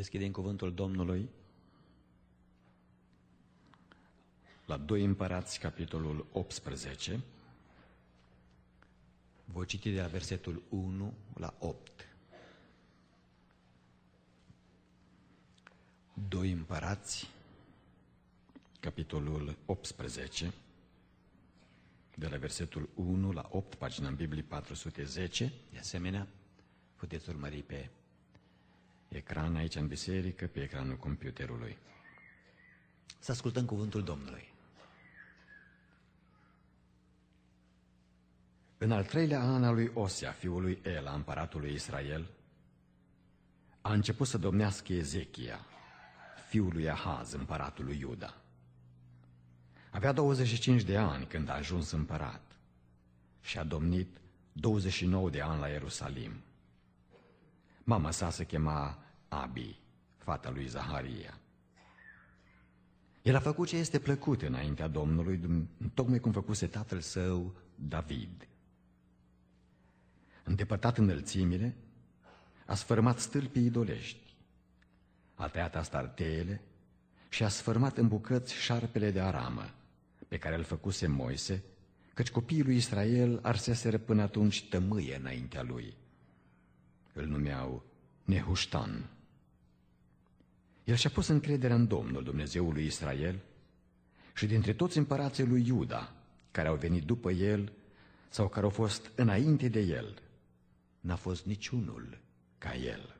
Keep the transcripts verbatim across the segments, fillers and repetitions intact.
Deschidem cuvântul Domnului la doi Împărați, capitolul optsprezece. Voi citi de la versetul unu la opt. doi Împărați, capitolul optsprezece, de la versetul unu la opt, pagina în Biblie patru sute zece. De asemenea, puteți urmări pe ecran aici în biserică, pe ecranul computerului. Să ascultăm cuvântul Domnului. În al treilea an al lui Osea, fiul lui Ela, împăratul lui Israel, a început să domnească Ezechia, fiul lui Ahaz, împăratul lui Iuda. Avea douăzeci și cinci de ani când a ajuns împărat și a domnit douăzeci și nouă de ani la Ierusalim. Mama sa se chema Abi, fata lui Zaharia. El a făcut ce este plăcut înaintea Domnului, tocmai cum făcuse tatăl său David. Îndepărtat înălțimile, a sfărmat stâlpii idolești, a tăiat astarteele și a sfărmat în bucăți șarpele de aramă, pe care îl făcuse Moise, căci copiii lui Israel arseseră până atunci tămâie înaintea lui. Îl numeau Nehuștan. El și-a pus încrederea în Domnul, Dumnezeul lui Israel, și dintre toți împărații lui Iuda, care au venit după el sau care au fost înainte de el, n-a fost niciunul ca el.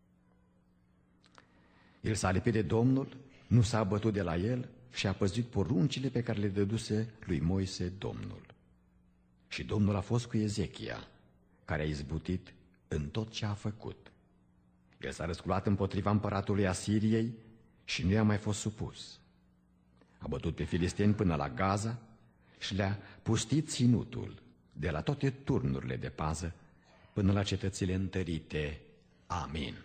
El s-a lipit de Domnul, nu s-a abătut de la el și a păzit poruncile pe care le dăduse lui Moise Domnul. Și Domnul a fost cu Ezechia, care a izbutit în tot ce a făcut. El s-a răsculat împotriva împăratului Asiriei și nu i-a mai fost supus. A bătut pe filisteni până la Gaza și le-a pustit ținutul de la toate turnurile de pază până la cetățile întărite. Amin.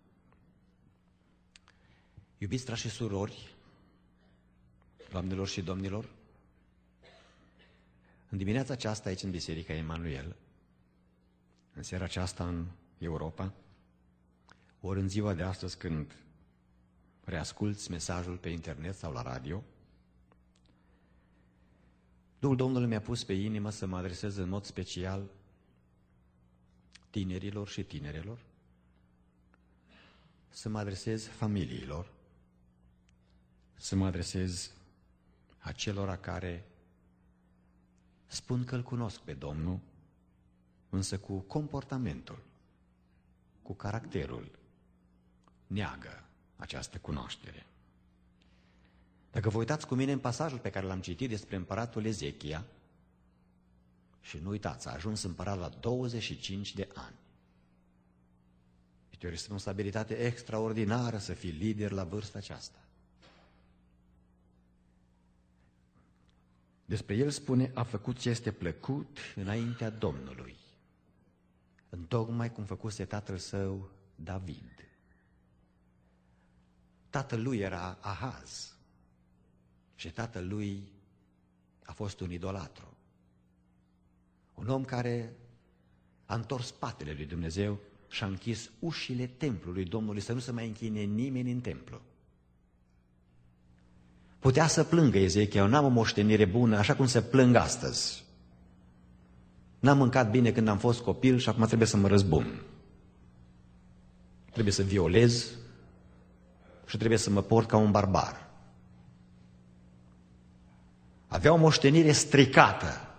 Iubiți frați și surori, doamnelor și domnilor, în dimineața aceasta aici în Biserica Emanuel, în seara aceasta în Europa, ori în ziua de astăzi când reasculți mesajul pe internet sau la radio, Duhul Domnului mi-a pus pe inimă să mă adresez în mod special tinerilor și tinerelor, să mă adresez familiilor, să mă adresez acelora care spun că îl cunosc pe Domnul, însă cu comportamentul, cu caracterul, neagă această cunoaștere. Dacă vă uitați cu mine în pasajul pe care l-am citit despre împăratul Ezechia, și nu uitați, a ajuns împărat la douăzeci și cinci de ani. Este o responsabilitate extraordinară să fii lider la vârsta aceasta. Despre el spune, a făcut ce este plăcut înaintea Domnului, întocmai cum făcuse tatăl său David. Tatăl lui era Ahaz și tatăl lui a fost un idolatru. Un om care a întors spatele lui Dumnezeu și a închis ușile templului Domnului să nu se mai închine nimeni în templu. Putea să plângă Ezechia, eu n-am o moștenire bună, așa cum se plâng astăzi. N-am mâncat bine când am fost copil și acum trebuie să mă răzbun. Trebuie să violez și trebuie să mă port ca un barbar. Avea o moștenire stricată,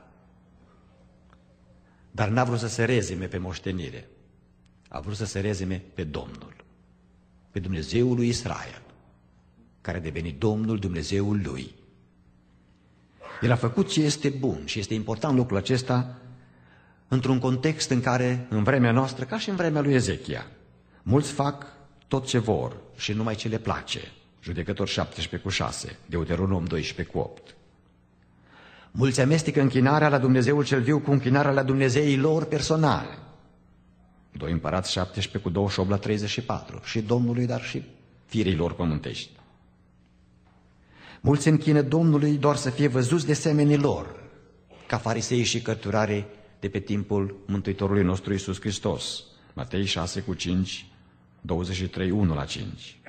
dar n-a vrut să se rezime pe moștenire. A vrut să se rezime pe Domnul, pe Dumnezeul lui Israel, care a devenit Domnul, Dumnezeul lui. El a făcut ce este bun și este important lucrul acesta într-un context în care, în vremea noastră, ca și în vremea lui Ezechia, mulți fac tot ce vor și numai ce le place. Judecători șaptesprezece cu șase, Deuteronom doisprezece cu opt. Mulți amestecă închinarea la Dumnezeul cel viu cu închinarea la Dumnezeii lor personale. doi Împărați șaptesprezece cu douăzeci și opt la treizeci și patru. Și Domnului, dar și firii lor pământești. Mulți închină Domnului doar să fie văzuți de semenii lor, ca farisei și cărturarii de pe timpul Mântuitorului nostru Iisus Hristos. Matei șase cu cinci, douăzeci și trei, unu la cinci.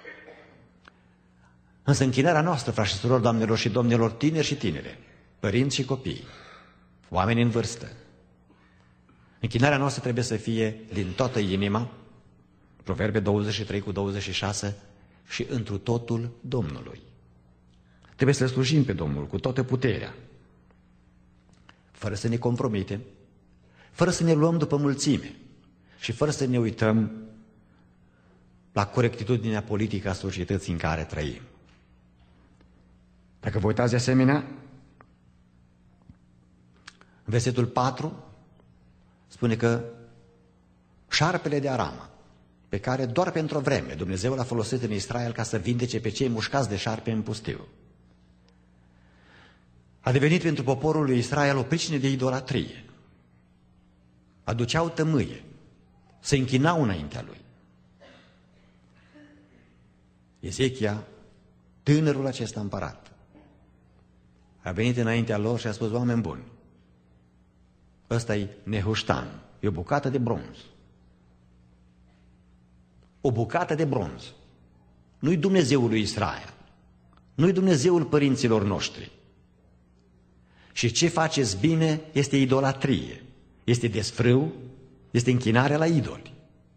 Însă închinarea noastră, frați și surori, doamnelor și domnilor, tineri și tinere, părinți și copii, oameni în vârstă, închinarea noastră trebuie să fie din toată inima, Proverbe douăzeci și trei cu douăzeci și șase, și întru totul Domnului. Trebuie să slujim pe Domnul cu toată puterea, fără să ne compromitem, fără să ne luăm după mulțime și fără să ne uităm la corectitudinea politică a societății în care trăim. Dacă vă uitați de asemenea, în versetul patru spune că șarpele de Arama, pe care doar pentru o vreme Dumnezeu l-a folosit în Israel ca să vindece pe cei mușcați de șarpe în pustiu, a devenit pentru poporul lui Israel o pricină de idolatrie. Aduceau tămâie, se închinau înaintea lui. Ezechia, tânărul acesta împărat, a venit înaintea lor și a spus: oameni buni, ăsta e Nehuștan, e o bucată de bronz. O bucată de bronz. Nu-i Dumnezeul lui Israel, nu-i Dumnezeul părinților noștri. Și ce faceți bine este idolatrie, este desfrâu, este închinarea la idoli.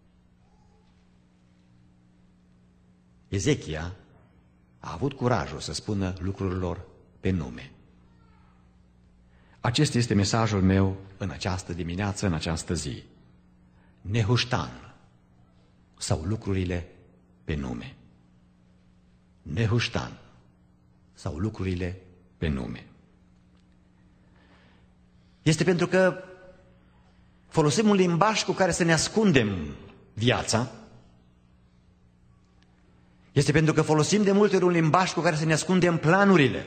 Ezechia a avut curajul să spună lucrurilor pe nume. Acesta este mesajul meu în această dimineață, în această zi. Nehuștan, sau lucrurile pe nume. Nehuștan, sau lucrurile pe nume. Este pentru că folosim un limbaj cu care să ne ascundem viața. Este pentru că folosim de multe ori un limbaj cu care să ne ascundem planurile.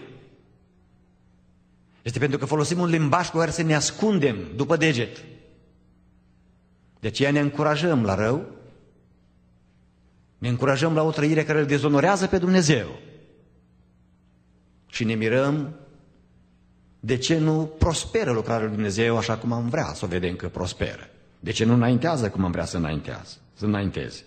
Este pentru că folosim un limbaj cu care să ne ascundem după deget. De aceea ne încurajăm la rău, ne încurajăm la o trăire care îl dezonorează pe Dumnezeu și ne mirăm de ce nu prosperă lucrarea lui Dumnezeu așa cum am vrea să o vedem că prosperă. De ce nu înaintează cum am vrea să înaintează, să înainteze.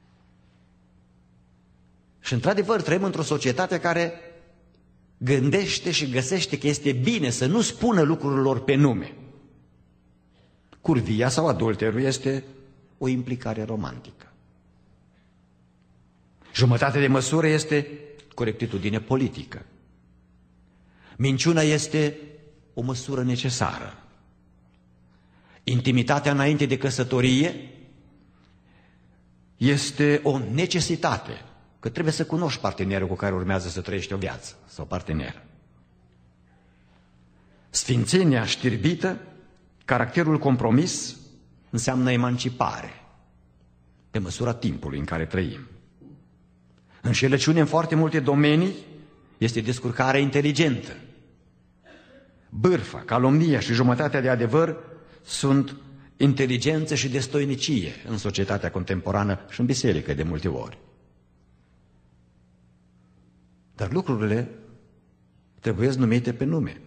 Și într-adevăr trăim într-o societate care gândește și găsește că este bine să nu spună lucrurilor pe nume. Curvia sau adulterul este o implicare romantică. Jumătate de măsură este corectitudine politică. Minciuna este o măsură necesară. Intimitatea înainte de căsătorie este o necesitate, că trebuie să cunoști partenerul cu care urmează să trăiești o viață sau partener. Sfințenia știrbită, caracterul compromis, înseamnă emancipare pe măsura timpului în care trăim. Înșelăciune în foarte multe domenii este descurcare inteligentă. Bârfa, calomnia și jumătatea de adevăr sunt inteligență și destoinicie în societatea contemporană și în biserică de multe ori. Dar lucrurile trebuie numite pe nume,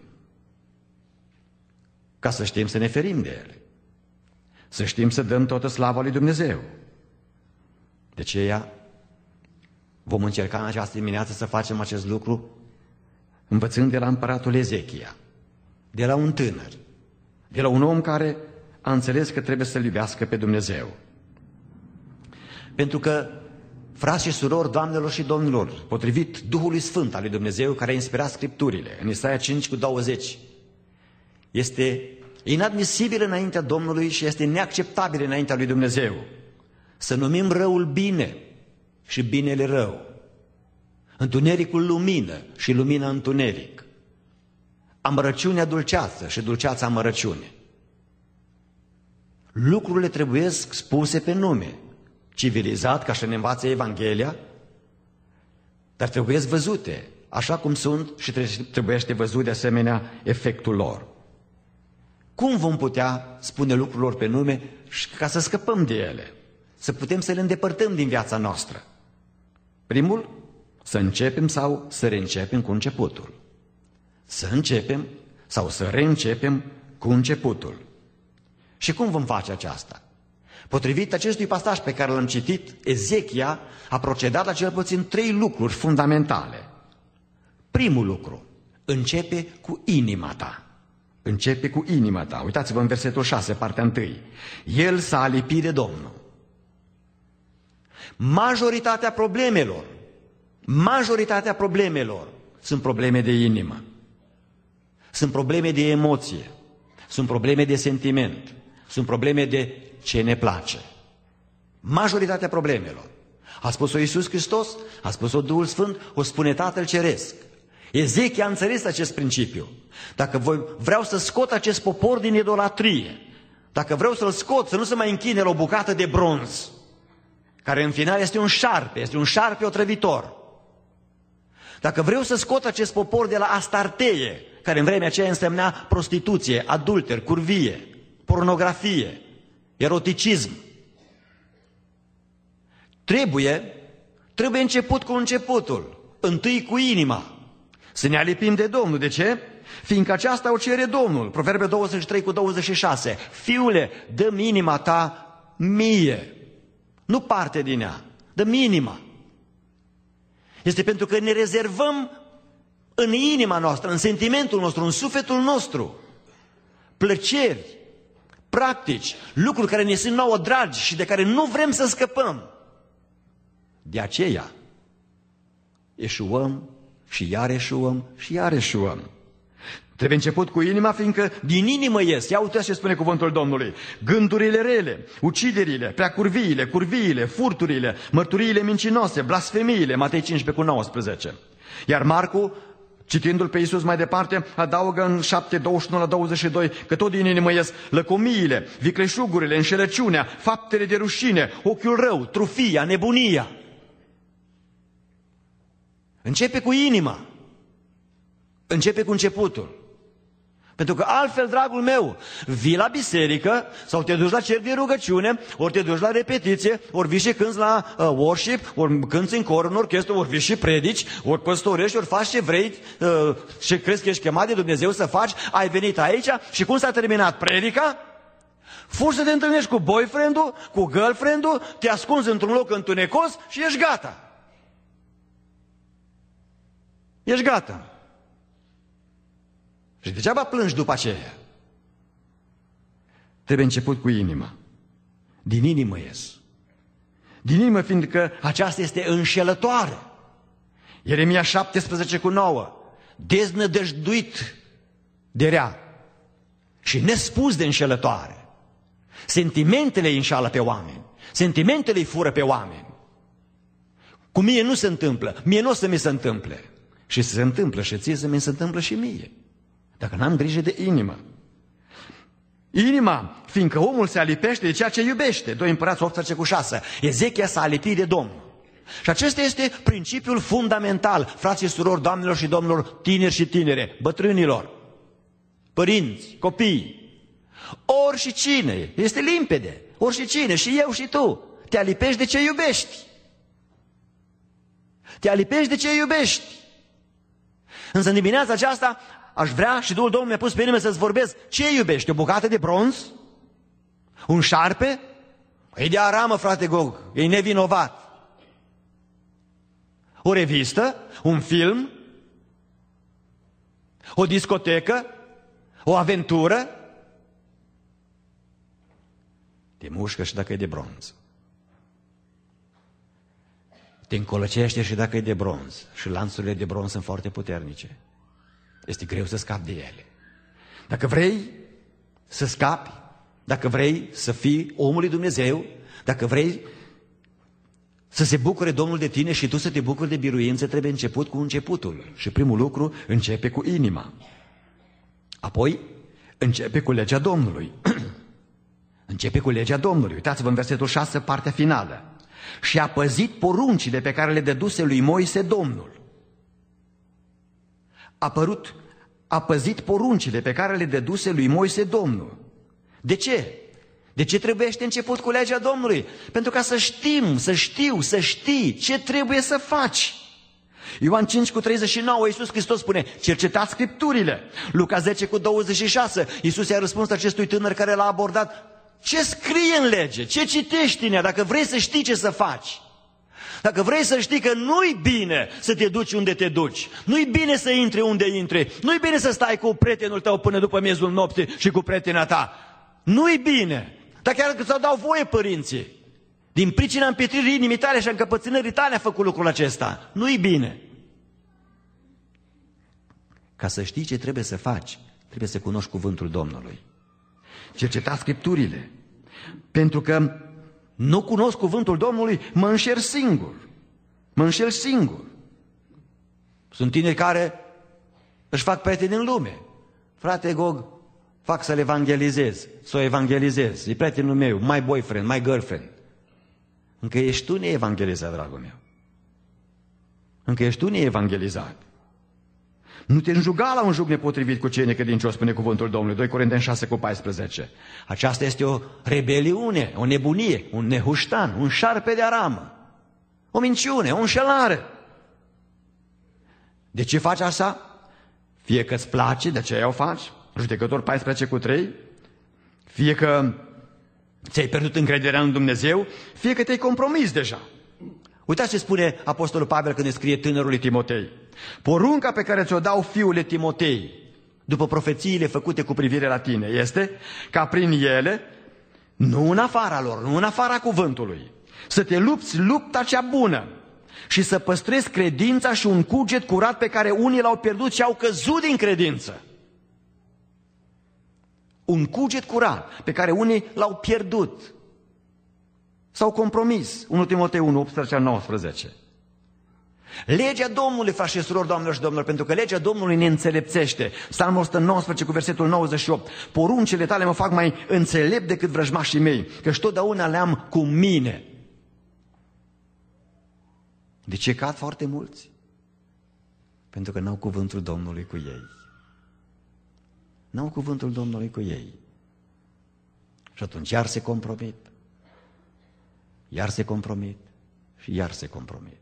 ca să știm să ne ferim de ele, să știm să dăm toată slava lui Dumnezeu. De aceea vom încerca în această dimineață să facem acest lucru învățând de la împăratul Ezechia, de la un tânăr, de la un om care a înțeles că trebuie să-L iubească pe Dumnezeu. Pentru că, frați și surori, doamnelor și domnilor, potrivit Duhului Sfânt al lui Dumnezeu care a inspirat Scripturile, în Isaia cinci cu douăzeci, este inadmisibil înaintea Domnului și este neacceptabil înaintea lui Dumnezeu să numim răul bine și binele rău, întunericul lumină și lumina întuneric, amărăciunea dulceață și dulceața amărăciune. Lucrurile trebuiesc spuse pe nume, civilizat, ca și ne învață Evanghelia, dar trebuiesc văzute așa cum sunt și trebuiește văzut de asemenea efectul lor. Cum vom putea spune lucrurilor pe nume ca să scăpăm de ele, să putem să le îndepărtăm din viața noastră? Primul, să începem sau să reîncepem cu începutul. Să începem sau să reîncepem cu începutul. Și cum vom face aceasta? Potrivit acestui pasaj pe care l-am citit, Ezechia a procedat la cel puțin trei lucruri fundamentale. Primul lucru, începe cu inima ta. Începe cu inima ta. Uitați-vă în versetul șase, partea întâi. El s-a alipit de Domnul. Majoritatea problemelor, majoritatea problemelor sunt probleme de inimă. Sunt probleme de emoție. Sunt probleme de sentiment. Sunt probleme de ce ne place. Majoritatea problemelor. A spus-o Iisus Hristos, a spus-o Duhul Sfânt, o spune Tatăl Ceresc. Ezechia a înțeles acest principiu. Dacă voi, vreau să scot acest popor din idolatrie, dacă vreau să-l scot, să nu se mai închine la o bucată de bronz, care în final este un șarpe, este un șarpe otrăvitor. Dacă vreau să scot acest popor de la Astarteie, care în vremea aceea însemna prostituție, adulter, curvie, pornografie, eroticism, trebuie, trebuie început cu începutul, întâi cu inima. Să ne alipim de Domnul. De ce? Fiindcă aceasta o cere Domnul. Proverbe douăzeci și trei cu douăzeci și șase. Fiule, dă-mi inima ta mie. Nu parte din ea. Dă-mi inima. Este pentru că ne rezervăm în inima noastră, în sentimentul nostru, în sufletul nostru, plăceri, practici, lucruri care ne sunt nouă dragi și de care nu vrem să scăpăm. De aceea eșuăm și iar eșuăm și iar eșuăm. Trebuie început cu inima, fiindcă din inimă ies. Ia uite ce spune cuvântul Domnului. Gândurile rele, uciderile, preacurviile, curviile, furturile, mărturiile mincinoase, blasfemiile. Matei cincisprezece cu nouăsprezece. Iar Marcu, citindu-l pe Iisus mai departe, adaugă în șapte, douăzeci și unu la douăzeci și doi că tot din inimă ies lăcomiile, vicleșugurile, înșelăciunea, faptele de rușine, ochiul rău, trufia, nebunia. Începe cu inima. Începe cu începutul. Pentru că altfel, dragul meu, vii la biserică sau te duci la cer de rugăciune, ori te duci la repetiție, ori vii și cânți la uh, worship, ori cânți în cor, în orchestră, ori vii și predici, ori păstorești, ori faci ce vrei uh, și crezi că ești chemat de Dumnezeu să faci. Ai venit aici și cum s-a terminat predica? Fugi să te întâlnești cu boyfriend-ul, cu girlfriend-ul, te ascunzi într-un loc întunecos și ești gata. Ești gata. Și degeaba plângi după aceea. Trebuie început cu inima. Din inimă ies. Din inimă, fiindcă aceasta este înșelătoare. Ieremia șaptesprezece cu nouă. Deznădăjduit de rea și nespus de înșelătoare. Sentimentele îi înșală pe oameni. Sentimentele îi fură pe oameni. Cu mie nu se întâmplă. Mie nu o să mi se întâmple. Și se întâmplă și ție să mi se întâmplă și mie. Dacă n-am grijă de inimă. Inima, fiindcă omul se alipește de ceea ce iubește. doi Împărați optsprezece cu șase. Ezechia s-a alipit de Domnul. Și acesta este principiul fundamental, frații și surori, doamnelor și domnilor, tineri și tinere, bătrânilor, părinți, copii. Ori și cine, este limpede, ori și cine, și eu și tu, te alipești de ce iubești. Te alipești de ce iubești. Însă în dimineața aceasta aș vrea și Duhul Domnului mi-a pus pe inimă să-ți vorbesc. Ce iubești? O bucată de bronz? Un șarpe? E de aramă, frate Gog, e nevinovat. O revistă? Un film? O discotecă? O aventură? Te mușcă și dacă e de bronz. Te încolăcește și dacă e de bronz. Și lanțurile de bronz sunt foarte puternice. Este greu să scapi de ele. Dacă vrei să scapi, dacă vrei să fii omul lui Dumnezeu, dacă vrei să se bucure Domnul de tine și tu să te bucuri de biruință, trebuie început cu începutul. Și primul lucru începe cu inima. Apoi începe cu legea Domnului. Începe cu legea Domnului. Uitați-vă în versetul șase, partea finală. Și a păzit poruncile pe care le dăduse lui Moise Domnul. A, părut, a păzit poruncile pe care le dăduse lui Moise Domnul. De ce? De ce trebuiește început cu legea Domnului? Pentru ca să știm, să știu, să știi ce trebuie să faci. Ioan cinci cu treizeci și nouă, Iisus Hristos spune, cercetați Scripturile. Luca zece cu douăzeci și șase, Iisus i-a răspuns acestui tânăr care l-a abordat, ce scrie în lege, ce citești în ea, dacă vrei să știi ce să faci. Dacă vrei să știi că nu-i bine să te duci unde te duci, nu-i bine să intri unde intri, nu-i bine să stai cu prietenul tău până după miezul nopții și cu prietena ta, nu-i bine. Dar chiar că ți-au dau voie părinții, din pricina împietririi inimii tale și a încăpățânării tale a făcut lucrul acesta, nu-i bine. Ca să știi ce trebuie să faci, trebuie să cunoști cuvântul Domnului. Cerceta Scripturile, pentru că nu cunosc cuvântul Domnului, mă înșel singur. Mă înșel singur. Sunt tineri care își fac prieteni în lume. Frate Gog, fac să-l evangelizez, să o evangelizez. E prietenul meu, my boyfriend, my girlfriend. Încă ești tu neevangelizat, dragul meu. Încă ești tu neevangelizat. Nu te înjuga la un juc nepotrivit cu cei necredincioși, spune cuvântul Domnului, doi Corinteni șase cu paisprezece. Aceasta este o rebeliune, o nebunie, un nehuștan, un șarpe de aramă, o minciune, o înșelare. De ce faci asta? Fie că îți place, de aceea o faci, Judecători paisprezece cu trei, fie că ți-ai pierdut încrederea în Dumnezeu, fie că te-ai compromis deja. Uitați ce spune Apostolul Pavel când îi scrie tânărului Timotei. Porunca pe care ți-o dau fiule Timotei, după profețiile făcute cu privire la tine, este ca prin ele, nu în afara lor, nu în afara cuvântului, să te lupți lupta cea bună și să păstrezi credința și un cuget curat pe care unii l-au pierdut și au căzut din credință. Un cuget curat pe care unii l-au pierdut. S-au compromis. unu Timotei unu, optsprezece nouăsprezece. Legea Domnului, frați și surori, doamnelor și domnilor, pentru că legea Domnului ne înțelepțește. Psalmul o sută nouăsprezece cu versetul nouăzeci și opt. Poruncile tale mă fac mai înțelept decât vrăjmașii mei, căci totdeauna le-am cu mine. De ce cad foarte mulți? Pentru că n-au cuvântul Domnului cu ei. N-au cuvântul Domnului cu ei. Și atunci iar se compromit. Iar se compromit și iar se compromit.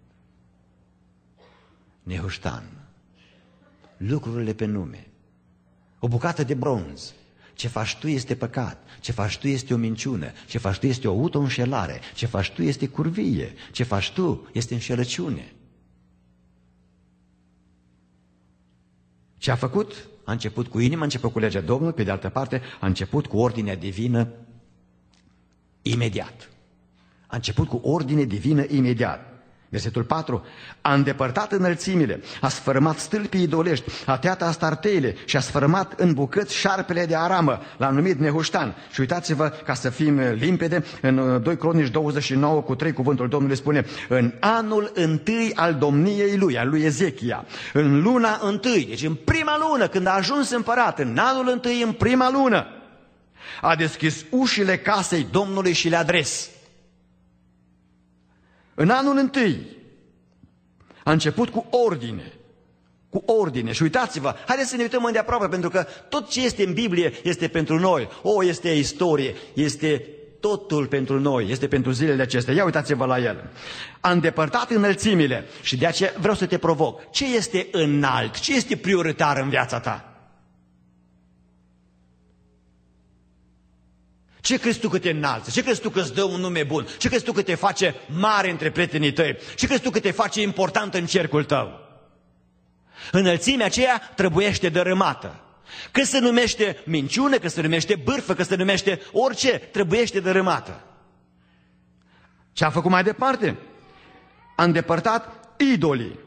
Nehuștan. Lucrurile pe nume. O bucată de bronz. Ce faci tu este păcat. Ce faci tu este o minciună. Ce faci tu este o auto-înșelare. Ce faci tu este curvie. Ce faci tu este înșelăciune. Ce a făcut? A început cu inima, a început cu legea Domnului, pe de altă parte a început cu ordinea divină imediat. A început cu ordine divină imediat. Versetul patru. A îndepărtat înălțimile, a sfărâmat stâlpii idolești, a tăiat astarteile și a sfărâmat în bucăți șarpele de aramă. L-a numit Nehuștan. Și uitați-vă, ca să fim limpede, în doi Cronici douăzeci și nouă cu trei cuvântul Domnului spune: în anul întâi al domniei lui, al lui Ezechia, în luna întâi, deci în prima lună, când a ajuns împărat, în anul întâi, în prima lună, a deschis ușile casei Domnului și le-a adres. În anul întâi a început cu ordine, cu ordine. Și uitați-vă, haideți să ne uităm îndeaproape, pentru că tot ce este în Biblie este pentru noi. O, este istorie, este totul pentru noi, este pentru zilele acestea. Ia uitați-vă la el. A îndepărtat înălțimile și de aceea vreau să te provoc. Ce este înalt? Ce este prioritar în viața ta? Ce crezi tu că te înalță? Ce crezi tu că îți dă un nume bun? Ce crezi tu că te face mare între prietenii tăi? Ce crezi tu că te face important în cercul tău? Înălțimea aceea trebuiește dărâmată. Că se numește minciună, că se numește bârfă, că se numește orice, trebuiește dărâmată. Ce a făcut mai departe? A îndepărtat idolii.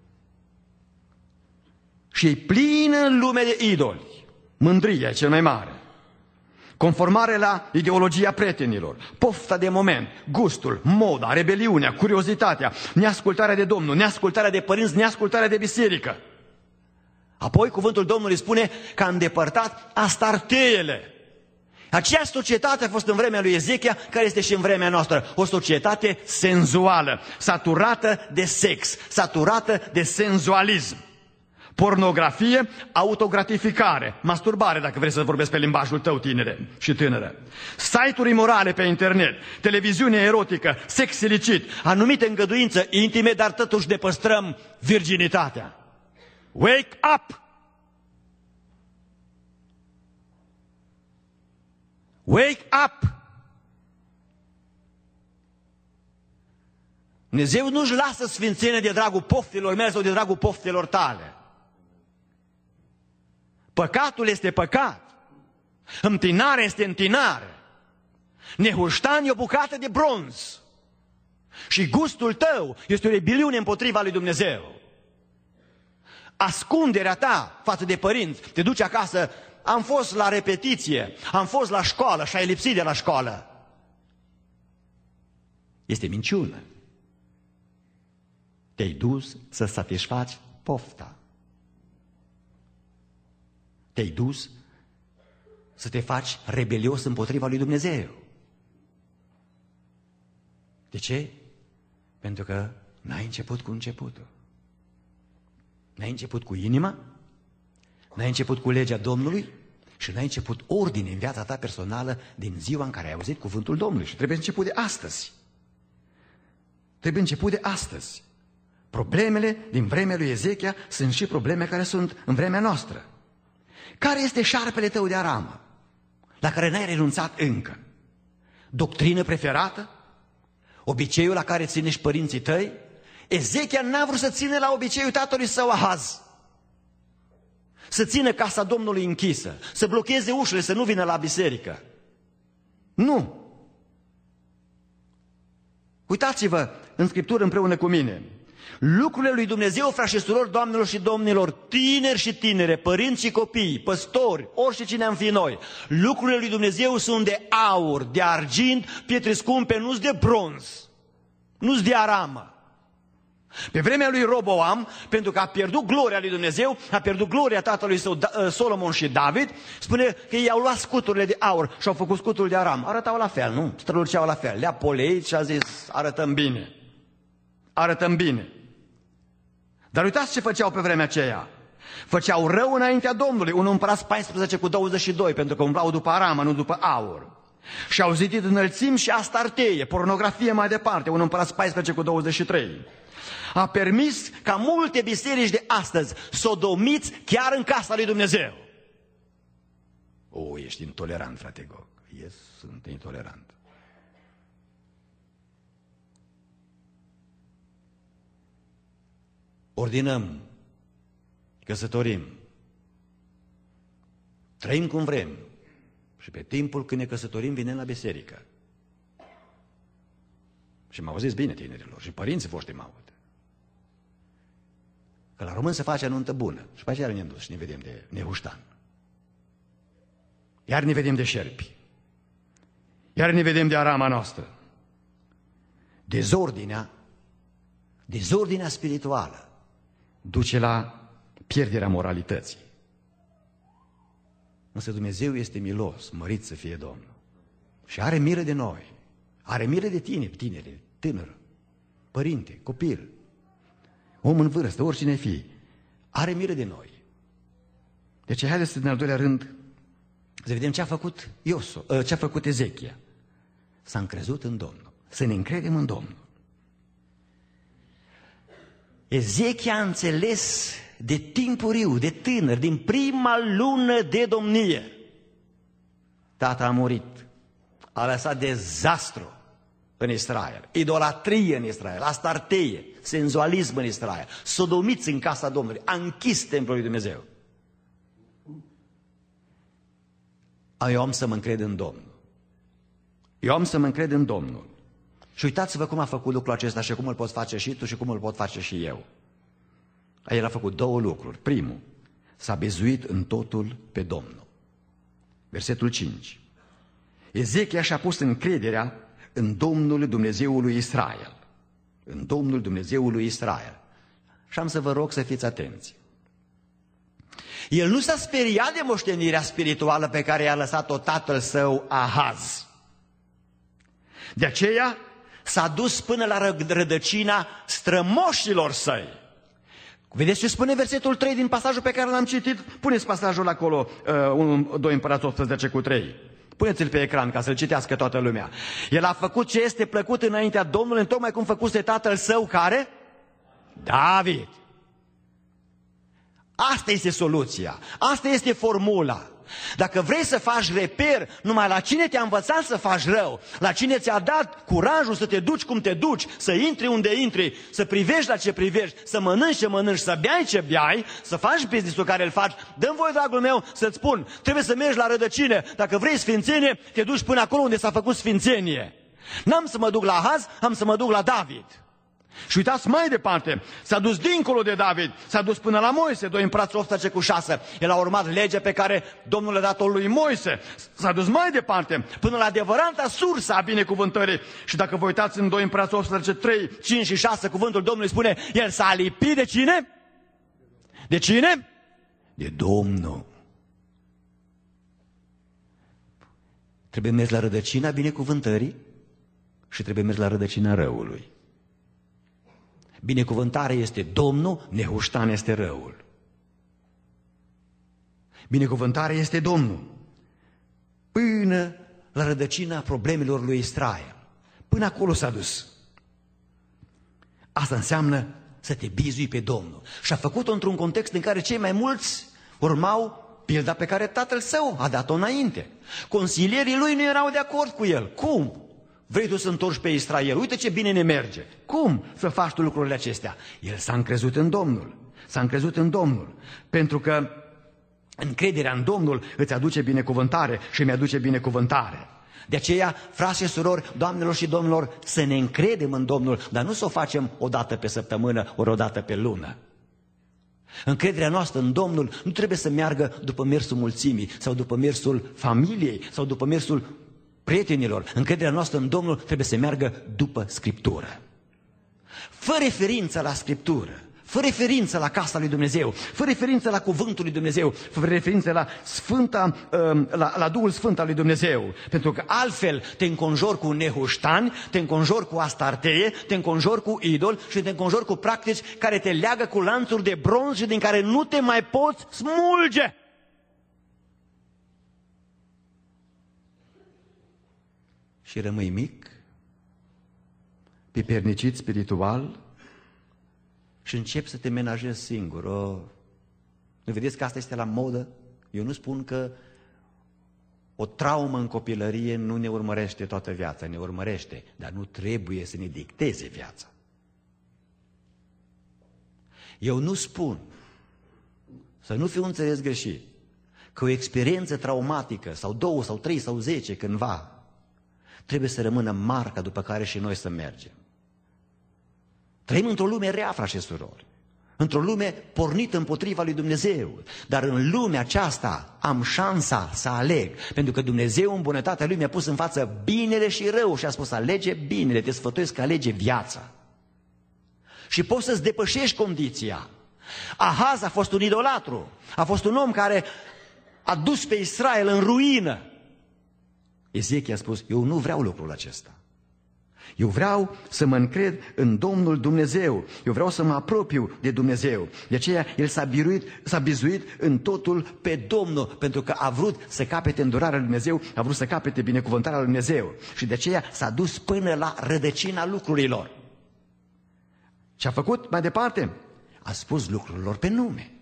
Și e plină în lume de idoli. Mândria e cel mai mare. Conformare la ideologia prietenilor, pofta de moment, gustul, moda, rebeliunea, curiozitatea, neascultarea de Domnul, neascultarea de părinți, neascultarea de biserică. Apoi cuvântul Domnului spune că a îndepărtat astarteele. Aceeași societate a fost în vremea lui Ezechia, care este și în vremea noastră. O societate senzuală, saturată de sex, saturată de senzualism. Pornografie, autogratificare, masturbare, dacă vrei să vorbesc pe limbajul tău, tinere și tânără. Site-uri imorale pe internet, televiziune erotică, sex ilicit, anumite îngăduințe intime, dar totuși ne păstrăm virginitatea. Wake up! Wake up! Dumnezeu nu-și lasă sfințenie de dragul poftelor mele sau de dragul poftelor tale. Păcatul este păcat. Întinare este întinare. Nehuștan e o bucată de bronz. Și gustul tău este o rebeliune împotriva lui Dumnezeu. Ascunderea ta față de părinți, te duci acasă, am fost la repetiție, am fost la școală și ai lipsit de la școală. Este minciună. Te-ai dus să satisfaci pofta. Te-ai dus să te faci rebelios împotriva lui Dumnezeu. De ce? Pentru că n-ai început cu începutul. N-ai început cu inima, n-ai început cu legea Domnului și n-ai început ordine în viața ta personală din ziua în care ai auzit cuvântul Domnului. Și trebuie început de astăzi. Trebuie început de astăzi. Problemele din vremea lui Ezechia sunt și probleme care sunt în vremea noastră. Care este șarpele tău de aramă, la care n-ai renunțat încă? Doctrină preferată? Obiceiul la care ține și părinții tăi? Ezechia n-a vrut să țină la obiceiul tatălui său Ahaz. Să țină casa Domnului închisă, să blocheze ușile, să nu vină la biserică. Nu! Uitați-vă în Scriptură împreună cu mine. Lucrurile lui Dumnezeu, frați și surori, doamnelor și domnilor, tineri și tinere, părinți și copii, păstori, orice cine am fi noi, lucrurile lui Dumnezeu sunt de aur, de argint, pietre scumpe, nu sunt de bronz, nu sunt de aramă. Pe vremea lui Roboam, pentru că a pierdut gloria lui Dumnezeu, a pierdut gloria tatălui său Solomon și David, spune că ei au luat scuturile de aur și au făcut scutul de aram. Arătau la fel, nu? Străluceau la fel. Le-a poleit și a zis, arătăm bine. Arătăm bine. Dar uitați ce făceau pe vremea aceea. Făceau rău înaintea Domnului. Unu Împărați paisprezece cu douăzeci și doi, pentru că umblau după aramă, nu după aur. Și au zidit înălțimi și astarteie, pornografie mai departe. Unu Împărați paisprezece cu douăzeci și trei. A permis ca multe biserici de astăzi sodomiți chiar în casa lui Dumnezeu. O, ești intolerant, frate Gog. Yes, sunt intolerant. Ordinăm, căsătorim, trăim cum vrem și pe timpul când ne căsătorim vinem la biserică. Și m-au zis bine tinerilor și părinții voștri m-au auzit. Că la român se face anuntă bună și pe aceea ne-am dus și ne vedem de nehuștan. Iar ne vedem de șerpi. Iar ne vedem de arama noastră. Dezordinea, dezordinea spirituală duce la pierderea moralității. Însă Dumnezeu este milos, mărit să fie Domnul. Și are milă de noi. Are milă de tine, tineri, tânăr, părinte, copil, om în vârstă, oricine fi. Are milă de noi. Deci haideți în al doilea rând să vedem ce a făcut Iosu, ce a făcut Ezechia. S-a încrezut în Domnul. Să ne încredem în Domnul. Ezechia a înțeles de timpuriu, de tânăr, din prima lună de domnie. Tata a murit, a lăsat dezastru în Israel, idolatrie în Israel, astarteie, senzualism în Israel, sodomiți în casa Domnului, a închis templul lui Dumnezeu. Eu am să mă încred în Domnul. Eu am să mă încred în Domnul. Și uitați-vă cum a făcut lucrul acesta și cum îl poți face și tu și cum îl pot face și eu. El a făcut două lucruri. Primul, s-a bizuit în totul pe Domnul. Versetul cinci. Ezechia și-a pus încrederea în Domnul Dumnezeului Israel. În Domnul Dumnezeului Israel. Și am să vă rog să fiți atenți. El nu s-a speriat de moștenirea spirituală pe care i-a lăsat-o tatăl său Ahaz. De aceea s-a dus până la rădăcina strămoșilor săi. Vedeți ce spune versetul trei din pasajul pe care l-am citit? Puneți pasajul acolo, doi Împărați optsprezece cu trei. Puneți-l pe ecran ca să-l citească toată lumea. El a făcut ce este plăcut înaintea Domnului, tocmai cum făcuse tatăl său, care? David. Asta este soluția, asta este formula. Dacă vrei să faci reper numai la cine te-a învățat să faci rău, la cine ți-a dat curajul să te duci cum te duci, să intri unde intri, să privești la ce privești, să mănânci ce mănânci, să beai ce beai, să faci business-ul care îl faci, dă-mi voie, dragul meu, să-ți spun, trebuie să mergi la rădăcine. Dacă vrei sfințenie, te duci până acolo unde s-a făcut sfințenie. N-am să mă duc la Ahaz, am să mă duc la David. Și uitați mai departe, s-a dus dincolo de David, s-a dus până la Moise, doi împărați optsprezece cu șase. El a urmat legea pe care Domnul le-a dat-o lui Moise. S-a dus mai departe, până la adevărata sursă a binecuvântării. Și dacă vă uitați în doi împărați optsprezece, trei, cinci și șase, cuvântul Domnului spune, el s-a lipit de cine? De cine? De Domnul. Trebuie mers la rădăcina binecuvântării și trebuie mers la rădăcina răului. Binecuvântarea este Domnul, nehuștan este răul. Binecuvântarea este Domnul. Până la rădăcina problemelor lui Israel. Până acolo s-a dus. Asta înseamnă să te bizui pe Domnul. Și a făcut-o într-un context în care cei mai mulți urmau pilda pe care tatăl său a dat-o înainte. Consilierii lui nu erau de acord cu el. Cum? Vrei tu să întorci pe Israel? Uite ce bine ne merge. Cum să faci tu lucrurile acestea? El s-a încrezut în Domnul. S-a încrezut în Domnul. Pentru că încrederea în Domnul îți aduce binecuvântare și mi-aduce binecuvântare. De aceea, frați și surori, doamnelor și domnilor, să ne încredem în Domnul, dar nu să o facem o dată pe săptămână, ori o dată pe lună. Încrederea noastră în Domnul nu trebuie să meargă după mersul mulțimii, sau după mersul familiei, sau după mersul prietenilor. Încrederea noastră în Domnul trebuie să meargă după Scriptură. Fă referință la Scriptură, fă referință la casa lui Dumnezeu, fă referință la cuvântul lui Dumnezeu, fă referință la, Sfânta, la, la Duhul Sfânt al lui Dumnezeu. Pentru că altfel te înconjori cu nehuștani, te înconjori cu astarteie, te înconjori cu idol și te înconjori cu practici care te leagă cu lanțuri de bronz și din care nu te mai poți smulge. Și rămâi mic, pipernicit spiritual și începi să te menajezi singur. O, nu vedeți că asta este la modă? Eu nu spun că o traumă în copilărie nu ne urmărește toată viața, ne urmărește, dar nu trebuie să ne dicteze viața. Eu nu spun, să nu fiu înțeles greșit, că o experiență traumatică, sau două, sau trei, sau zece, cândva, trebuie să rămână marca după care și noi să mergem. Trăim într-o lume rea, frați și surori, într-o lume pornită împotriva lui Dumnezeu, dar în lumea aceasta am șansa să aleg, pentru că Dumnezeu în bunătatea Lui mi-a pus în față binele și rău și a spus alege binele, te sfătuiesc că alege viața. Și poți să-ți depășești condiția. Ahaz a fost un idolatru, a fost un om care a dus pe Israel în ruină. Ezechia a spus, eu nu vreau lucrul acesta. Eu vreau să mă încred în Domnul Dumnezeu. Eu vreau să mă apropiu de Dumnezeu. De aceea el s-a biruit, s-a bizuit în totul pe Domnul, pentru că a vrut să capete îndurarea lui Dumnezeu, a vrut să capete binecuvântarea lui Dumnezeu. Și de aceea s-a dus până la rădăcina lucrurilor. Ce a făcut mai departe? A spus lucrurilor pe nume.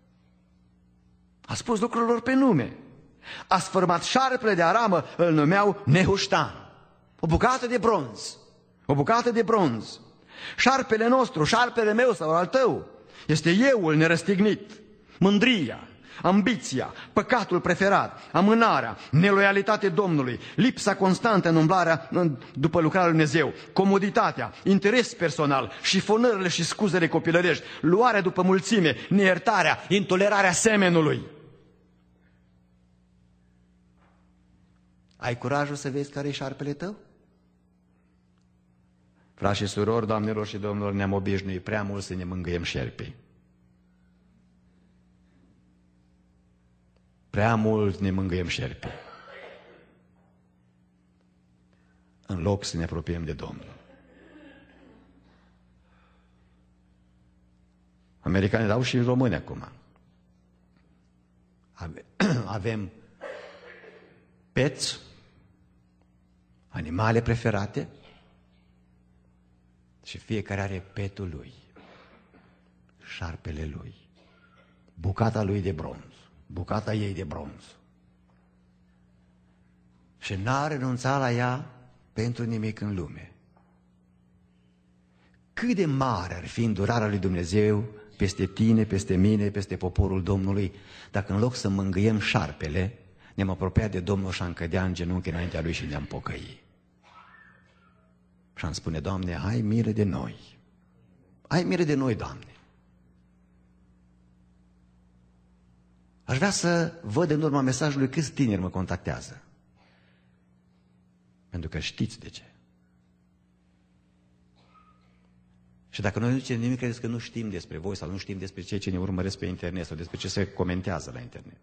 A spus lucrurilor pe nume. A sfărmat șarpele de aramă, îl numeau Nehuștan. O bucată de bronz. O bucată de bronz. Șarpele nostru, șarpele meu sau al tău, este euul nerăstignit, mândria, ambiția, păcatul preferat, amânarea, neloialitatea Domnului, lipsa constantă în umblarea după lucrarea lui Dumnezeu, comoditatea, interes personal, șifonările și scuzele copilărești, luarea după mulțime, neiertarea, intolerarea semenului. Ai curajul să vezi care e șarpele tău? Frați și surori, doamnelor și domnilor, ne-am obișnuit prea mult să ne mângâiem șerpii. Prea mult ne mângâiem șerpii. În loc să ne apropiem de Domnul. Americanii dau și în români acum. Avem peți, animale preferate și fiecare are petul lui, șarpele lui, bucata lui de bronz, bucata ei de bronz. și n-a renunțat la ea pentru nimic în lume. Cât de mare ar fi îndurarea lui Dumnezeu peste tine, peste mine, peste poporul Domnului, dacă în loc să mângâiem șarpele, ne-am apropiat de Domnul și am cădea în genunchi înaintea Lui și ne-am pocăi. Și am spune, Doamne, ai milă de noi. Ai milă de noi, Doamne. Aș vrea să văd în urma mesajului câți tineri mă contactează. Pentru că știți de ce. Și dacă noi nu zicem nimic, credeți că nu știm despre voi sau nu știm despre cei ce ne urmăresc pe internet sau despre ce se comentează la internet.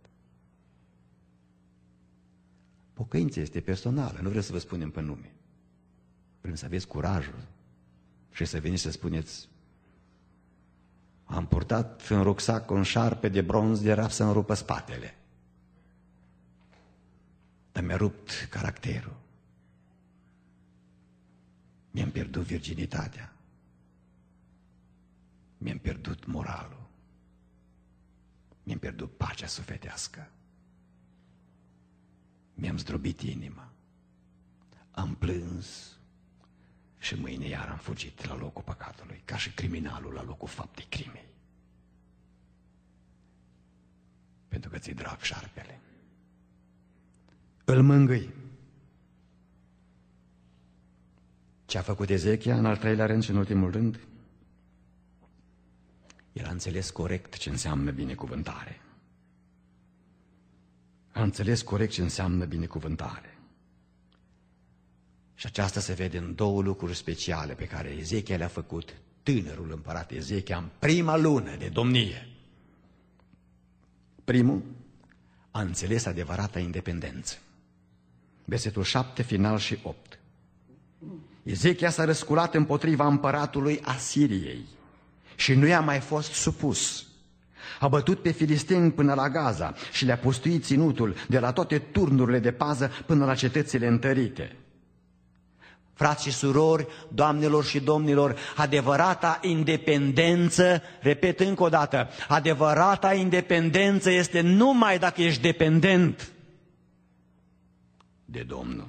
Pocăința este personală, nu vreau să vă spunem pe nume. Vrem să aveți curajul și să veniți să spuneți: am purtat în rucsac un șarpe de bronz de raf să-mi rupă spatele. Dar mi-a rupt caracterul. Mi-am pierdut virginitatea. Mi-am pierdut moralul. Mi-am pierdut pacea sufletească. Mi-am zdrobit inima. Am plâns și mâine iar am fugit la locul păcatului, ca și criminalul la locul faptei crimei. Pentru că ți-i drag șarpele. Îl mângâi. Ce a făcut Ezechia în al treilea rând și în ultimul rând? El a înțeles corect ce înseamnă binecuvântare. A înțeles corect ce înseamnă binecuvântare. Și aceasta se vede în două lucruri speciale pe care Ezechia le-a făcut tânărul împărat Ezechia în prima lună de domnie. Primul, a înțeles adevărata independență. Versetul șapte, final și opt. Ezechia s-a răsculat împotriva împăratului Asiriei și nu i-a mai fost supus. A bătut pe filisteni până la Gaza și le-a pustuit ținutul de la toate turnurile de pază până la cetățile întărite. Frați și surori, doamnelor și domnilor, adevărata independență, repet încă o dată, adevărata independență este numai dacă ești dependent de Domnul.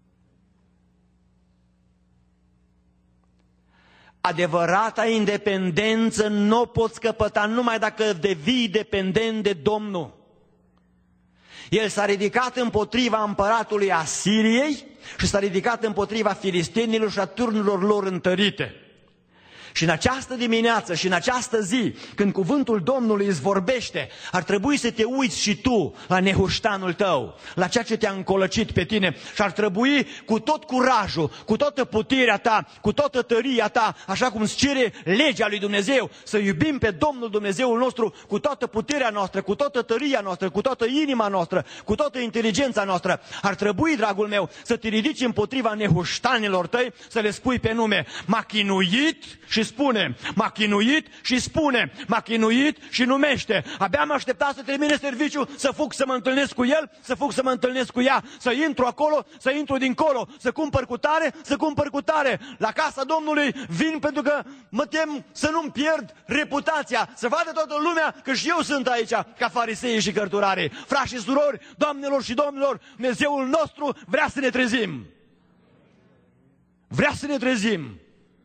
Adevărata independență nu o poți căpăta numai dacă devii dependent de Domnul. El s-a ridicat împotriva împăratului Asiriei și s-a ridicat împotriva filistenilor și a turnurilor lor întărite. Și în această dimineață și în această zi, când cuvântul Domnului îți vorbește, ar trebui să te uiți și tu la nehuștanul tău, la ceea ce te-a încolăcit pe tine și ar trebui cu tot curajul, cu toată puterea ta, cu toată tăria ta, așa cum îți cere legea lui Dumnezeu, să iubim pe Domnul Dumnezeul nostru cu toată puterea noastră, cu toată tăria noastră, cu toată inima noastră, cu toată inteligența noastră. Ar trebui, dragul meu, să te ridici împotriva nehuștanilor tăi, să le spui pe nume: m-a chinuit și spune, m-a chinuit și spune, m-a chinuit și numește. Abia am așteptat să termine serviciul, să fug să mă întâlnesc cu el, să fug să mă întâlnesc cu ea, să intru acolo, să intru dincolo, să cumpăr cu tare, să cumpăr cu tare. La casa Domnului vin pentru că mă tem să nu-mi pierd reputația, să vadă toată lumea că și eu sunt aici ca farisei și cărturare. Frați și surori, doamnelor și domnilor, Dumnezeul nostru vrea să ne trezim. Vrea să ne trezim.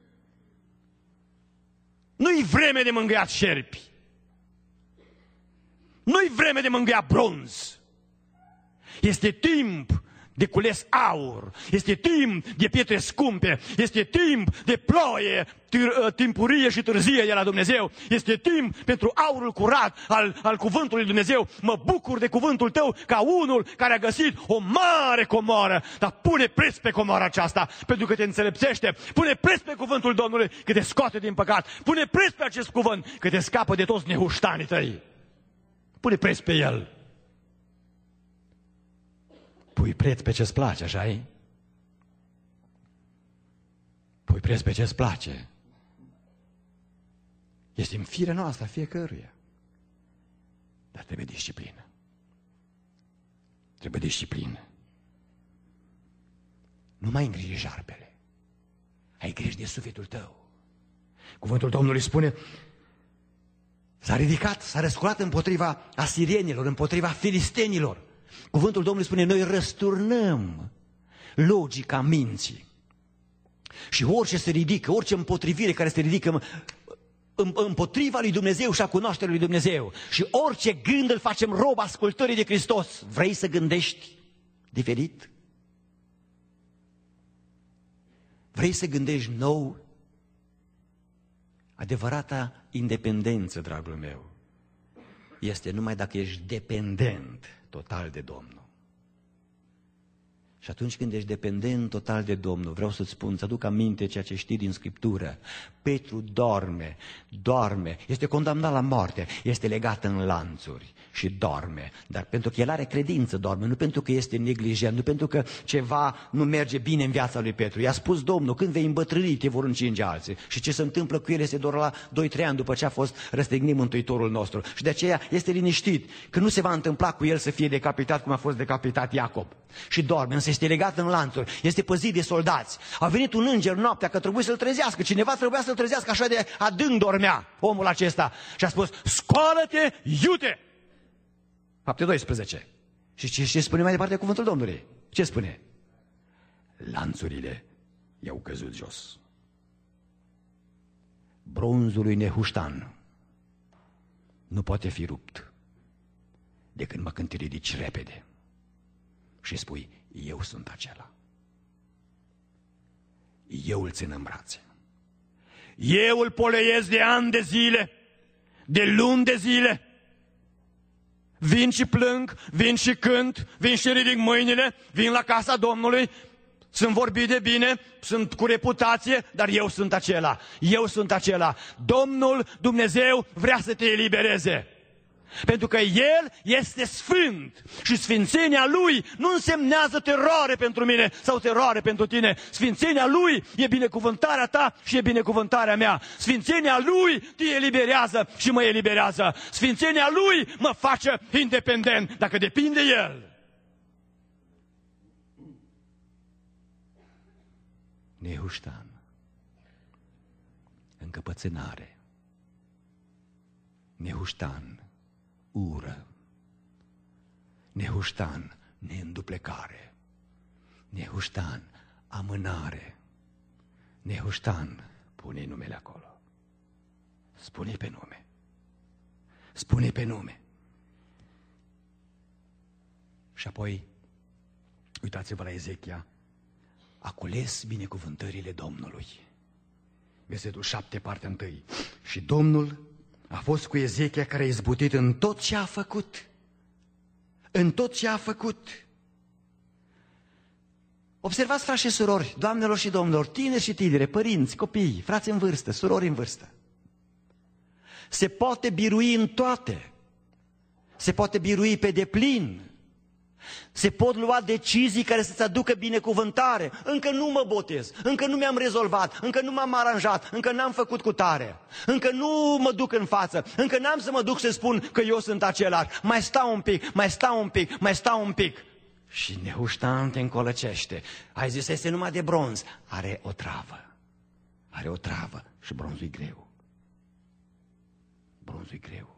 Nu-i vreme de mângâiat șerpi. Nu-i vreme de mângâiat bronz. Este timp de cules aur. Este timp de pietre scumpe. Este timp de ploaie timpurie și târzie de la Dumnezeu. Este timp pentru aurul curat al, al cuvântului lui Dumnezeu. Mă bucur de cuvântul tău ca unul care a găsit o mare comoară. Dar pune preț pe comoara aceasta, pentru că te înțelepțește. Pune preț pe cuvântul Domnului, că te scoate din păcat. Pune preț pe acest cuvânt, că te scapă de toți nehuștanii tăi. Pune preț pe el. Pui preț pe ce-ți place, așa-i? Pui preț pe ce-ți place. Este în firea noastră, fiecăruia. Dar trebuie disciplină. Trebuie disciplină. Nu mai îngriji șarpele. Ai grijă de sufletul tău. Cuvântul Domnului spune: s-a ridicat, s-a răsculat împotriva asirienilor, împotriva filistenilor. Cuvântul Domnului spune: noi răsturnăm logica minții. Și orice se ridică, orice împotrivire care se ridică împotriva lui Dumnezeu și a cunoașterii lui Dumnezeu, și orice gând îl facem rob ascultării de Hristos. Vrei să gândești diferit? Vrei să gândești nou? Adevărata independență, dragul meu, este numai dacă ești dependent total de Domnul. Și atunci când ești dependent total de Domnul, vreau să-ți spun, să aduc aminte ceea ce știi din Scriptură. Petru doarme, doarme, este condamnat la moarte, este legat în lanțuri și doarme. Dar pentru că el are credință doarme, nu pentru că este neglijent, nu pentru că ceva nu merge bine în viața lui Petru. I-a spus Domnul, când vei îmbătrâni, te vor încinge alții. Și ce se întâmplă cu el este doar la doi trei ani după ce a fost răstignit Mântuitorul nostru. Și de aceea este liniștit că nu se va întâmpla cu el să fie decapitat cum a fost decapitat Iacob. Și doarme, însă este legat în lanțuri, este păzit de soldați. A venit un înger noaptea că trebuie să-l trezească, cineva trebuia să-l trezească, așa de adânc dormea omul acesta. Și a spus, scoală-te, iute! Fapte doisprezece. Și ce, ce spune mai departe cuvântul Domnului? Ce spune? Lanțurile i-au căzut jos. Bronzul lui Nehuștan nu poate fi rupt decât mă când te ridici repede și spui, eu sunt acela. Eu îl țin în brațe. Eu îl poleiesc de ani de zile, de luni de zile. Vin și plâng, vin și cânt, vin și ridic mâinile, vin la casa Domnului, sunt vorbit de bine, sunt cu reputație, dar eu sunt acela. Eu sunt acela. Domnul Dumnezeu vrea să te elibereze. Pentru că El este sfânt și sfințenia Lui nu însemnează teroare pentru mine sau teroare pentru tine. Sfințenia Lui e binecuvântarea ta și e binecuvântarea mea. Sfințenia Lui te eliberează și mă eliberează. Sfințenia Lui mă face independent dacă depinde de El. Nehuștan, încăpățânare. Nehuștan, ură. Nehuștan, neînduplecare. Nehuștan, amânare. Nehuștan, pune numele acolo. Spune pe nume. Spune pe nume. Și apoi, uitați-vă la Ezechia, a cules binecuvântările Domnului. Versetul șapte, partea întâi. Și Domnul a fost cu Ezechia, care a izbutit în tot ce a făcut. În tot ce a făcut. Observați, frați și surori, doamnelor și domnilor, tineri și tinere, părinți, copii, frați în vârstă, surori în vârstă. Se poate birui în toate. Se poate birui pe deplin. Se pot lua decizii care să-ți aducă binecuvântare. Încă nu mă botez, încă nu mi-am rezolvat, încă nu m-am aranjat, încă n-am făcut cu tare, încă nu mă duc în față, încă n-am să mă duc să spun că eu sunt același. Mai stau un pic, mai stau un pic, mai stau un pic. Și Nehuștan te încolăcește. Ai zis, este numai de bronz. Are o travă. Are o travă și bronzul e greu. Bronzul e greu.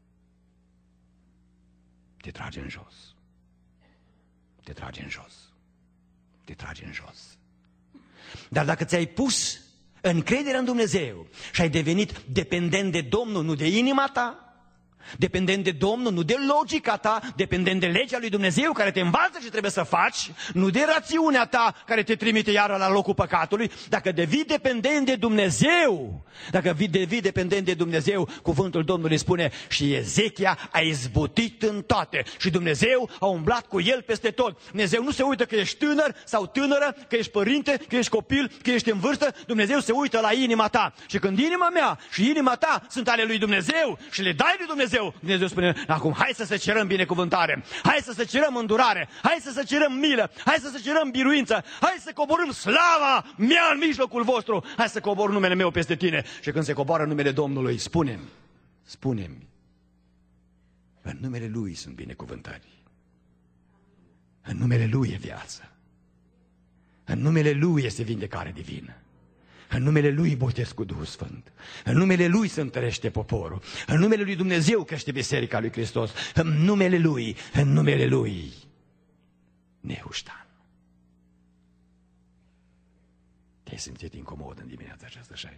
Te trage în jos. Te trage în jos. Te trage în jos. Dar dacă ți-ai pus încrederea în Dumnezeu și ai devenit dependent de Domnul, nu de inima ta, dependent de Domnul, nu de logica ta, dependent de legea lui Dumnezeu care te învață ce trebuie să faci, nu de rațiunea ta care te trimite iară la locul păcatului. Dacă devii dependent de Dumnezeu, dacă devii dependent de Dumnezeu, cuvântul Domnului spune, și Ezechia a izbutit în toate și Dumnezeu a umblat cu el peste tot. Dumnezeu nu se uită că ești tânăr sau tânără, că ești părinte, că ești copil, că ești în vârstă. Dumnezeu se uită la inima ta. Și când inima mea și inima ta sunt ale lui Dumnezeu și le dai lui Dumnezeu, Dumnezeu spune, acum hai să se cerăm binecuvântare, hai să se cerăm îndurare, hai să se cerăm milă, hai să se cerăm biruință, hai să coborâm slava mea în mijlocul vostru, hai să cobor numele meu peste tine. Și când se coboară numele Domnului, spune-mi, spune-mi, în numele Lui sunt binecuvântări, în numele Lui e viață, în numele Lui este vindecare divină. În numele Lui botez cu Duhul Sfânt. În numele Lui se întărește poporul. În numele Lui Dumnezeu crește Biserica lui Hristos. În numele Lui, în numele Lui, Nehuștan. Te-ai simțit incomod în dimineața aceasta, așa?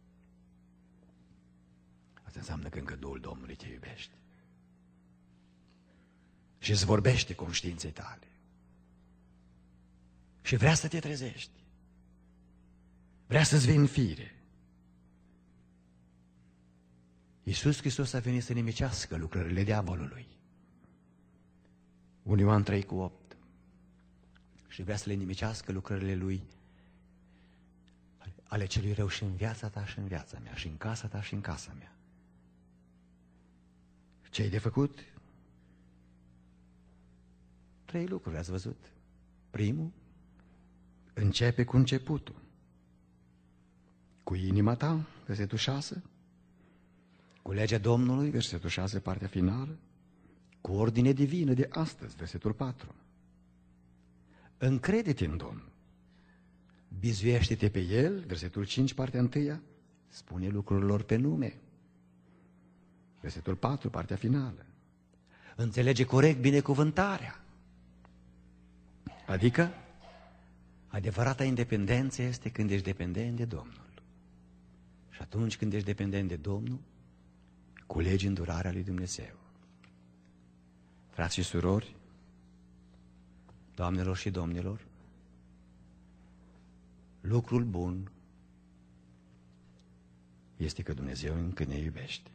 Asta înseamnă că încă Duhul Domnului te iubește. Și îți vorbește conștiinței tale. Și vrea să te trezești. Vrea să-ți vii în fire. Iisus Hristos a venit să nimicească lucrările diavolului. unu Ioan trei cu opt. Și vrea să le nimicească lucrările lui, ale celui rău și în viața ta și în viața mea, și în casa ta și în casa mea. Ce-ai de făcut? Trei lucruri ați văzut. Primul, începe cu începutul. Cu inima ta, versetul șase. Cu legea Domnului, versetul șase, partea finală. Cu ordine divină de astăzi, versetul patru. Încrede-te în Domnul. Bizuiește-te pe El, versetul cinci, partea întâia. Spune lucrurilor pe nume. Versetul patru, partea finală. Înțelege corect binecuvântarea. Adică, adevărata independență este când ești dependent de Domnul. Și atunci când ești dependent de Domnul, culegi îndurarea lui Dumnezeu. Frați și surori, doamnelor și domnilor, lucrul bun este că Dumnezeu încă ne iubește.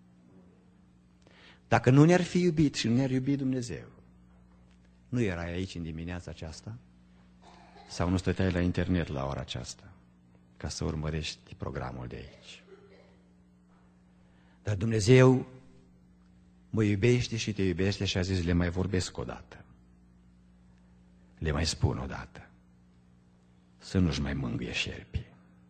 Dacă nu ne-ar fi iubit și nu ne-ar iubi Dumnezeu, nu erai aici în dimineața aceasta sau nu stăteai la internet la ora aceasta ca să urmărești programul de aici. Dar Dumnezeu mă iubește și te iubește și a zis, le mai vorbesc o dată. Le mai spun o dată. Să nu-și mai mângâie șerpii.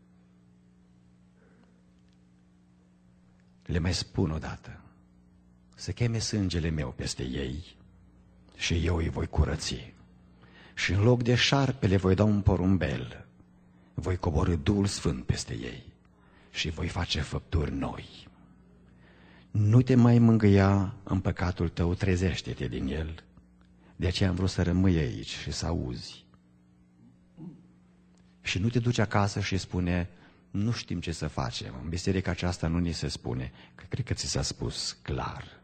Le mai spun o dată. Să cheme sângele meu peste ei și eu îi voi curăți. Și în loc de șarpe le voi da un porumbel. Voi coborî Duhul Sfânt peste ei și voi face făpturi noi. Nu te mai mângâia în păcatul tău, trezește-te din el. De aceea am vrut să rămâi aici și să auzi. Și nu te duci acasă și spune, nu știm ce să facem. În biserica aceasta nu ni se spune, că cred că ți s-a spus clar.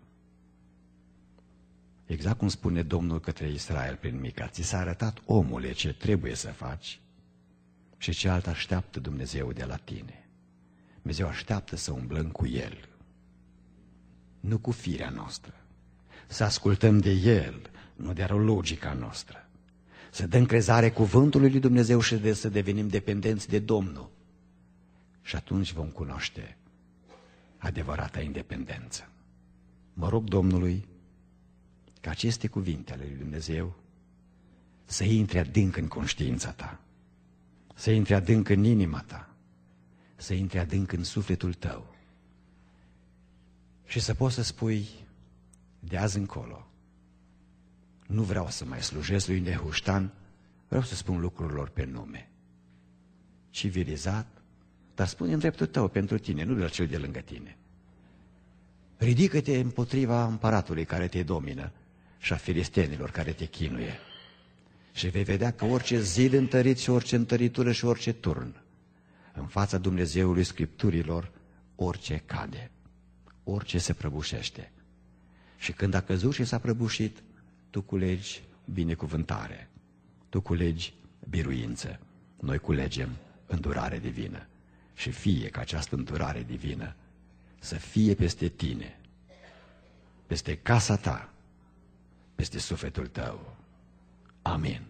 Exact cum spune Domnul către Israel prin Mica, ți s-a arătat, omule, ce trebuie să faci și ce alt așteaptă Dumnezeu de la tine. Dumnezeu așteaptă să umblăm cu El, nu cu firea noastră. Să ascultăm de El, nu de logica noastră. Să dăm crezare cuvântului lui Dumnezeu și de să devenim dependenți de Domnul. Și atunci vom cunoaște adevărata independență. Mă rog Domnului ca aceste cuvinte ale lui Dumnezeu să intre adânc în conștiința ta, să intre adânc în inima ta, să intre adânc în sufletul tău și să poți să spui de azi încolo, nu vreau să mai slujesc lui Nehuștan, vreau să spun lucrurilor pe nume. Civilizat, dar spune în dreptul tău pentru tine, nu de la cel de lângă tine. Ridică-te împotriva împăratului care te domină și a filistenilor care te chinuie. Și vei vedea că orice zid întărit și orice întăritură și orice turn, în fața Dumnezeului Scripturilor, orice cade, orice se prăbușește. Și când a căzut și s-a prăbușit, tu culegi binecuvântare, tu culegi biruință, noi culegem îndurare divină. Și fie ca această îndurare divină să fie peste tine, peste casa ta, peste sufletul tău. Amin.